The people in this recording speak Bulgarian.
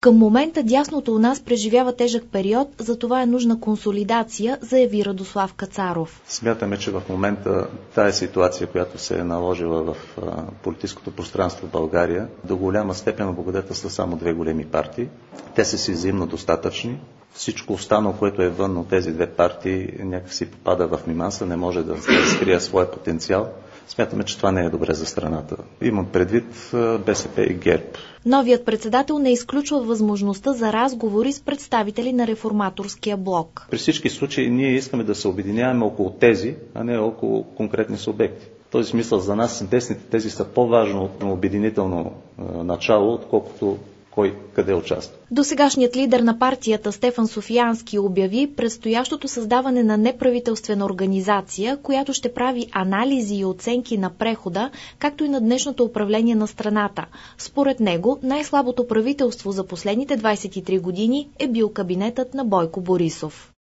Към момента дясното у нас преживява тежък период, затова е нужна консолидация, заяви Радослав Кацаров. Смятаме, че в момента тая ситуация, която се е наложила в политическото пространство в България, до голяма степен облагодетелства само две големи партии. Те са си взаимно достатъчни. Всичко останало, което е вън от тези две партии, някакси попада в миманса, не може да разкрие своя потенциал. Смятаме, че това не е добре за страната. Имам предвид БСП и ГЕРБ. Новият председател не изключва възможността за разговори с представители на реформаторския блок. При всички случаи ние искаме да се обединяваме около тези, а не около конкретни субекти. В този смисъл за нас десните тези са по-важно обединително начало, отколкото кой къде участва. Досегашният лидер на партията Стефан Софиянски обяви предстоящото създаване на неправителствена организация, която ще прави анализи и оценки на прехода, както и на днешното управление на страната. Според него, най-слабото правителство за последните 23 години е бил кабинетът на Бойко Борисов.